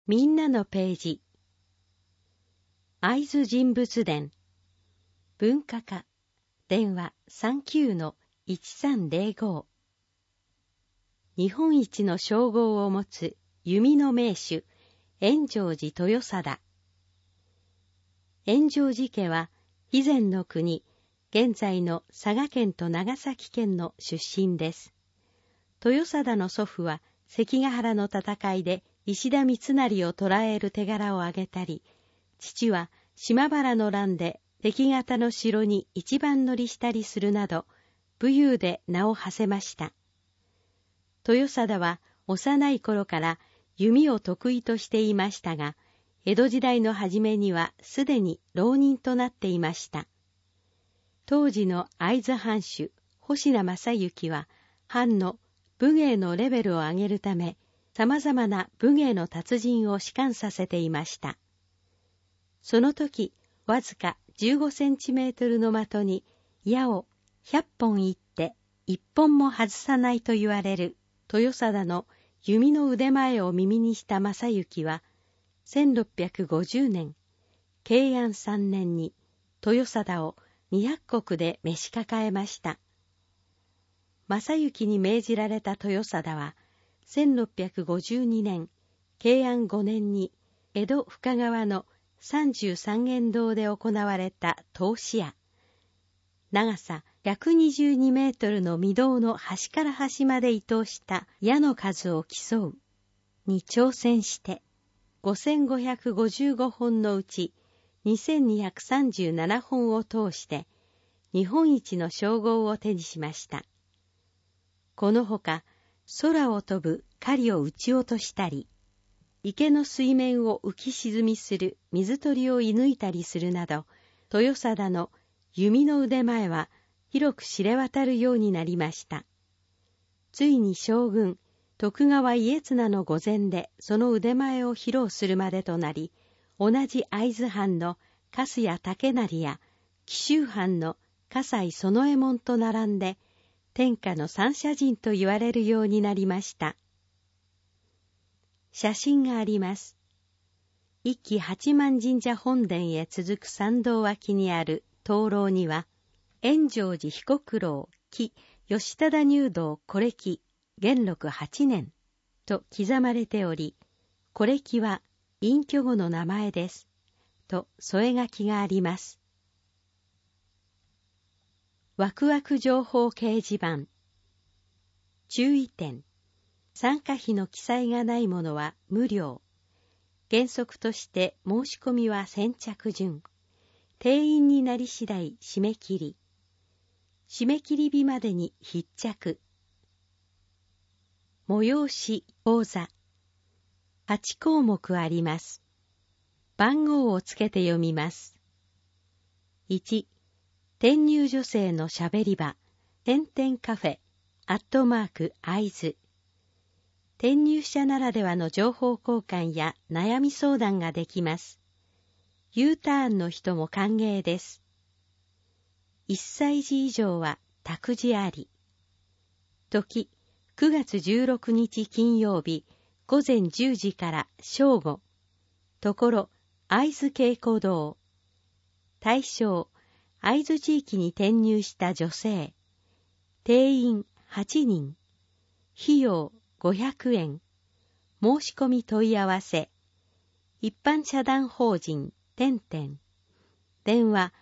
みんなのページ。会津人物伝。文化課。電話 39-1305。日本一の称号を持つ弓の名手、円成寺豊貞。円成寺家は、肥前の国、現在の佐賀県と長崎県の出身です。豊貞の祖父は、関ヶ原の戦いで石田三成を捕らえる手柄を挙げたり、父は島原の乱で敵方の城に一番乗りしたりするなど、武勇で名を馳せました。豊貞は幼い頃から弓を得意としていましたが、江戸時代の初めにはすでに浪人となっていました。当時の会津藩主、保科正之は、藩の武芸のレベルを上げるため、様々な武芸の達人を仕官させていました。その時、わずか15センチメートルの的に矢を100本射って1本も外さないと言われる豊貞の弓の腕前を耳にした正行は、1650年、慶安3年に豊貞を200石で召し抱えました。正行に命じられた豊貞は、1652年、慶安5年に江戸深川の33間堂で行われた通し矢、長さ122メートルの御堂の端から端まで移動した矢の数を競うに挑戦して、5555本のうち2237本を通して日本一の称号を手にしました。このほか、空を飛ぶ狩を撃ち落としたり、池の水面を浮き沈みする水鳥を射抜いたりするなど、豊貞の弓の腕前は広く知れ渡るようになりました。ついに将軍、徳川家綱の御前でその腕前を披露するまでとなり、同じ会津藩の粕谷竹成や紀州藩の葛西園右衛門と並んで、天下の三社人と言われるようになりました。写真があります。一期八幡神社本殿へ続く参道脇にある灯籠には、円成寺彦九郎紀吉忠入道古暦元禄8年と刻まれており、古暦は隠居後の名前です。と添え書きがあります。ワクワク情報掲示板。注意点。参加費の記載がないものは無料。原則として申し込みは先着順。定員になり次第締め切り。締め切り日までに必着。催し講座。8項目あります。番号をつけて読みます。1、転入女性のしゃべり場、カフェ、会津。転入者ならではの情報交換や悩み相談ができます。U ターンの人も歓迎です。1歳児以上は託児あり。時、9月16日金曜日、午前10時から正午。ところ、会津稽古堂。対象、会津地域に転入した女性。定員8人。費用500円。申し込み問い合わせ。一般社団法人、電話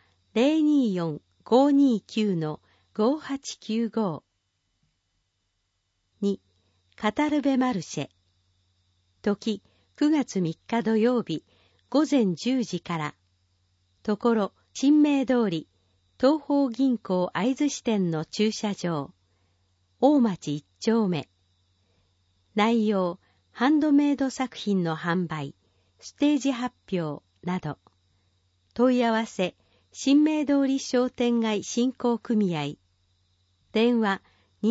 024-529-5895。2、カタルベマルシェ。時、9月3日土曜日、午前10時から。ところ、新名通り、東方銀行会津支店の駐車場。大町1丁目。内容、ハンドメイド作品の販売、ステージ発表など。問い合わせ、新名通り商店街振興組合。電話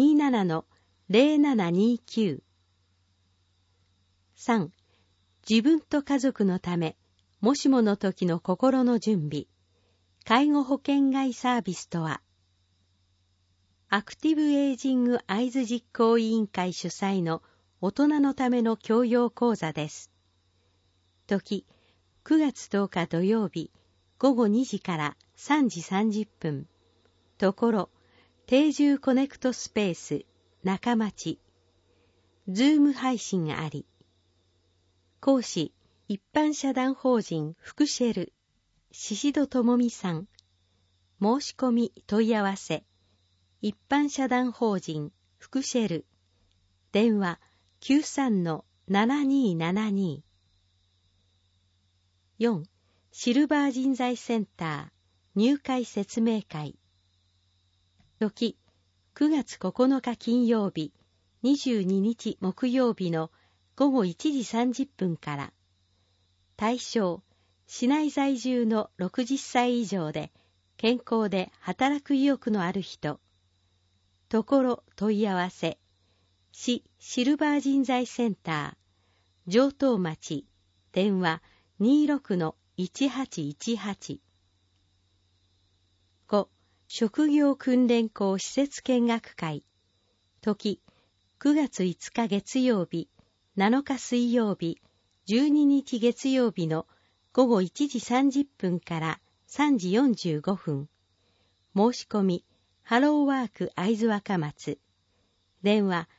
27-0729。3、自分と家族のため、もしもの時の心の準備。介護保険外サービスとは。アクティブエイジング会津実行委員会主催の大人のための教養講座です。 時、9月10日土曜日、午後2時から3時30分。ところ、定住コネクトスペース、中町。ズーム配信あり。講師、一般社団法人フクシェル、宍戸智美さん。申し込み問い合わせ。一般社団法人フクシェル。電話 93-7272。4. シルバー人材センター入会説明会。時、9月9日金曜日、22日木曜日の午後1時30分から。対象、市内在住の60歳以上で、健康で働く意欲のある人。ところ問い合わせ。市シルバー人材センター、城東町、電話 26-1818。5. 職業訓練校施設見学会。時、9月5日月曜日、7日水曜日、12日月曜日の午後1時30分から3時45分。申し込み、ハローワーク会津若松。電話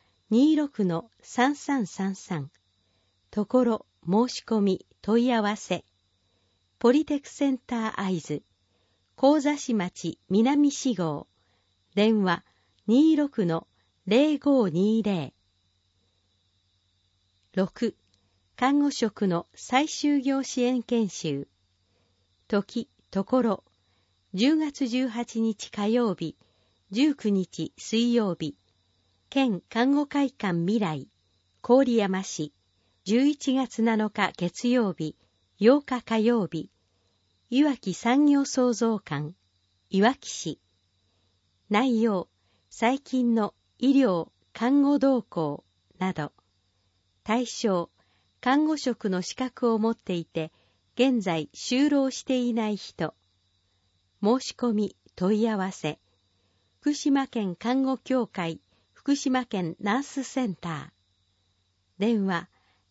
26-3333。ところ申し込み問い合わせ。ポリテクセンター会津。神座市町南四号。電話 26-0520。6. 看護職の再就業支援研修。時、ところ、10月18日火曜日、19日水曜日、県看護会館未来、郡山市、11月7日月曜日、8日火曜日、いわき産業創造館、いわき市。内容、最近の医療、看護動向など。対象、看護職の資格を持っていて、現在就労していない人。申し込み、問い合わせ。福島県看護協会、福島県ナースセンター。電話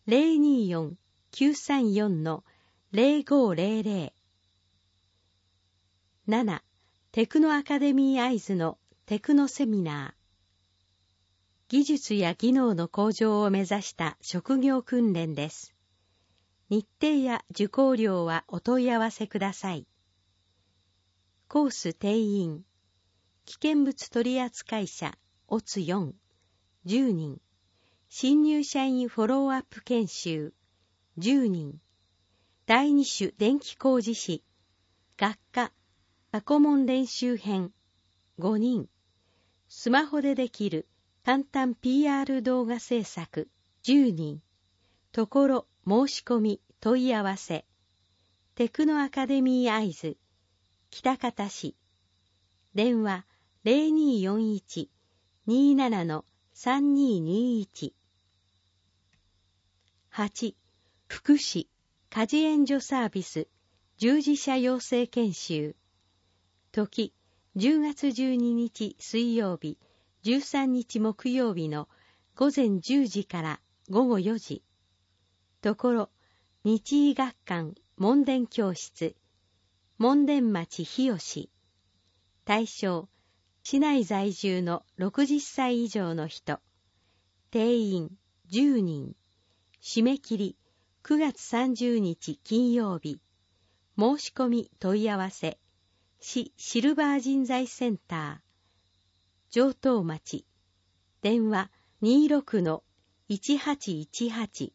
024-934-0500。7. テクノアカデミー会津のテクノセミナー。技術や技能の向上を目指した職業訓練です。日程や受講料はお問い合わせください。コース定員。危険物取扱者、オツ4、10人。新入社員フォローアップ研修、10人。第2種電気工事士、学科、過去問練習編、5人。スマホでできる簡単 PR 動画制作、10人。ところ、申し込み、問い合わせ。テクノアカデミー会津、喜多方市。電話 0241-27-3221。8. 福祉、家事援助サービス、従事者養成研修。時、10月12日水曜日、13日木曜日の午前10時から午後4時。ところ、日医学館門田教室、門田町日吉。対象、市内在住の60歳以上の人。定員10人。締め切り9月30日金曜日。申し込み問い合わせ。市シルバー人材センター。城東町。電話 26-1818。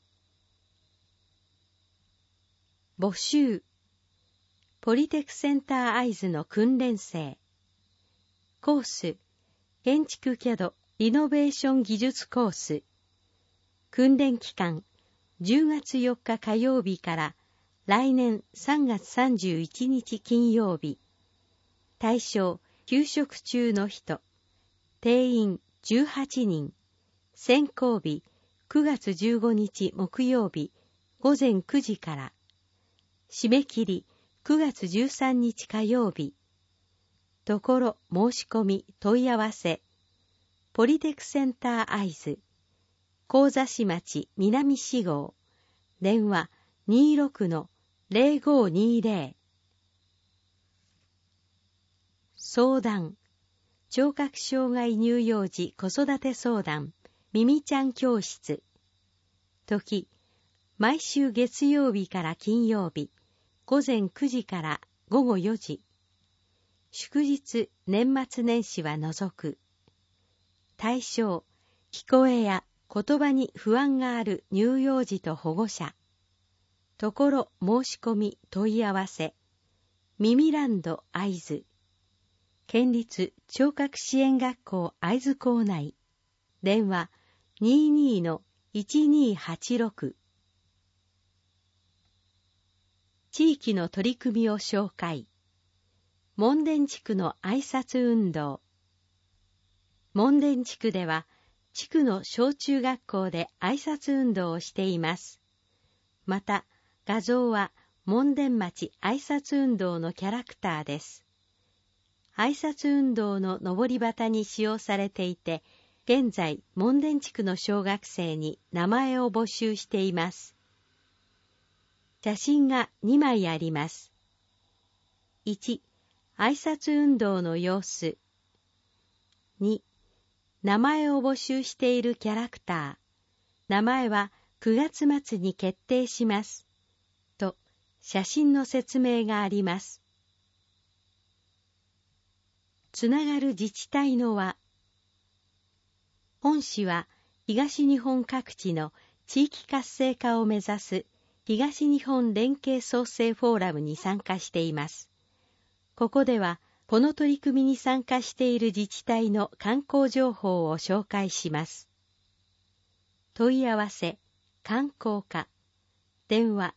募集。ポリテクセンター会津の訓練生。コース。建築キャドリノベーション技術コース。訓練期間。10月4日火曜日から来年3月31日金曜日。対象、休職中の人。定員18人。選考日、9月15日木曜日、午前9時から。締め切り、9月13日火曜日。ところ、申し込み、問い合わせ。ポリテクセンター会津。神座市町南四号。電話 26-0520。相談、聴覚障害乳幼児子育て相談、みみちゃん教室。時、毎週月曜日から金曜日、午前9時から午後4時。祝日、年末年始は除く。対象、聞こえや言葉に不安がある乳幼児と保護者。ところ申し込み問い合わせ。耳ランド会津。県立聴覚支援学校会津校内。電話 22-1286。地域の取り組みを紹介。門田地区の挨拶運動。門田地区では、地区の小中学校で挨拶運動をしています。また、画像は門田町挨拶運動のキャラクターです。挨拶運動の上り旗に使用されていて、現在、門田地区の小学生に名前を募集しています。写真が2枚あります。1、挨拶運動の様子。2、名前を募集しているキャラクター。名前は9月末に決定します。と、写真の説明があります。つながる自治体の輪。本市は東日本各地の地域活性化を目指す東日本連携創生フォーラムに参加しています。ここでは、この取り組みに参加している自治体の観光情報を紹介します。問い合わせ、観光課。電話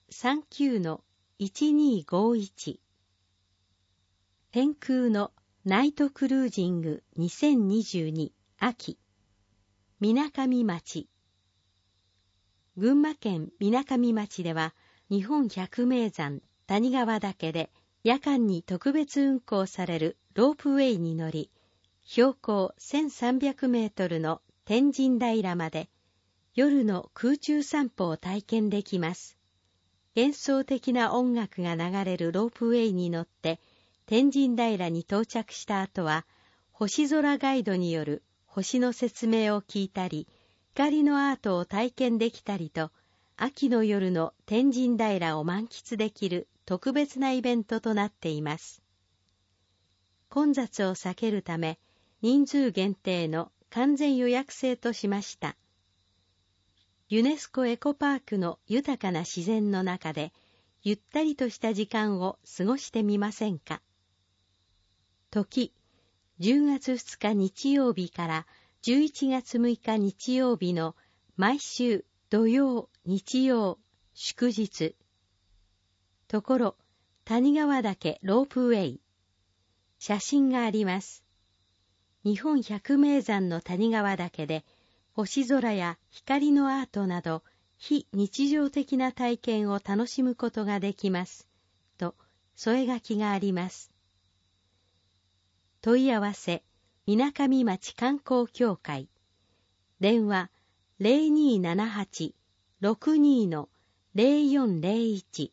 39-1251。天空のナイトクルージング2022秋。みなかみ町。群馬県みなかみ町では、日本百名山谷川岳で夜間に特別運行されるロープウェイに乗り、標高1300メートルの天神平まで夜の空中散歩を体験できます。幻想的な音楽が流れるロープウェイに乗って天神平に到着した後は、星空ガイドによる星の説明を聞いたり、光のアートを体験できたりと、秋の夜の天神平を満喫できる特別なイベントとなっています。混雑を避けるため、人数限定の完全予約制としました。ユネスコエコパークの豊かな自然の中で、ゆったりとした時間を過ごしてみませんか。時、10月2日日曜日から11月6日日曜日の毎週土曜、日曜、祝日。ところ、谷川岳ロープウェイ。写真があります。日本百名山の谷川岳で、星空や光のアートなど、非日常的な体験を楽しむことができます。と、添え書きがあります。問い合わせ、みなかみ町観光協会。電話、0278-62-0401。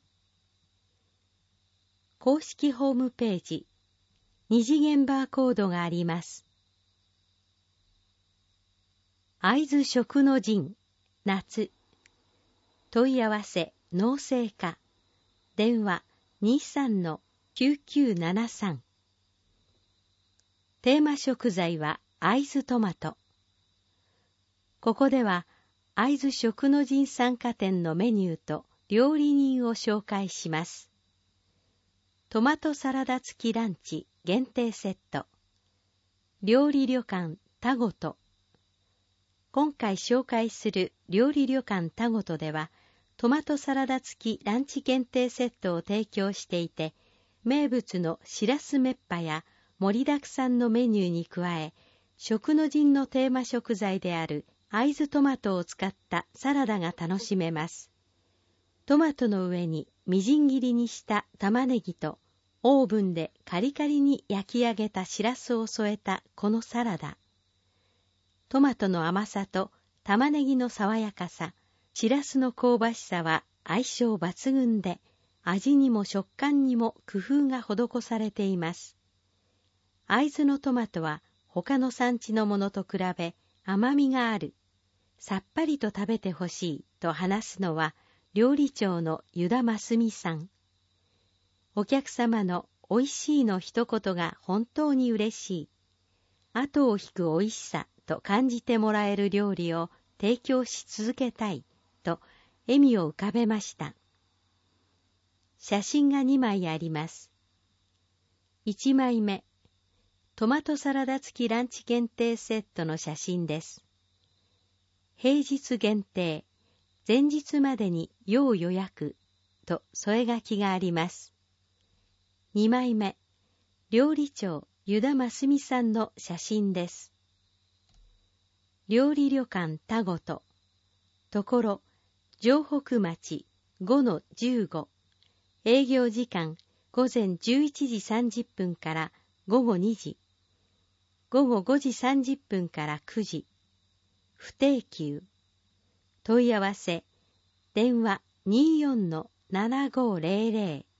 公式ホームページ、二次元バーコードがあります。会津食の陣、夏。問い合わせ、農政課。電話、23-9973。テーマ食材は会津トマト。ここでは会津食の陣参加店のメニューと料理人を紹介します。トマトサラダ付きランチ限定セット。料理旅館タゴト。今回紹介する料理旅館タゴトでは、トマトサラダ付きランチ限定セットを提供していて、名物のしらすめっぱや盛りだくさんのメニューに加え、食の陣のテーマ食材である会津トマトを使ったサラダが楽しめます。トマトの上にみじん切りにした玉ねぎとオーブンでカリカリに焼き上げたしらすを添えたこのサラダ。トマトの甘さと玉ねぎの爽やかさ、しらすの香ばしさは相性抜群で、味にも食感にも工夫が施されています。会津のトマトは他の産地のものと比べ甘みがある、さっぱりと食べてほしいと話すのは料理長の湯田真澄さん。お客様のおいしいの一言が本当に嬉しい、後を引くおいしさと感じてもらえる料理を提供し続けたいと笑みを浮かべました。写真が2枚あります。1枚目、トマトサラダ付きランチ限定セットの写真です。平日限定、前日までに要予約と添え書きがあります。2枚目、料理長湯田真澄さんの写真です。料理旅館田ごと、ところ城北町 5-15、営業時間午前11時30分から午後2時、午後5時30分から9時、不定休。問い合わせ、電話 24-7500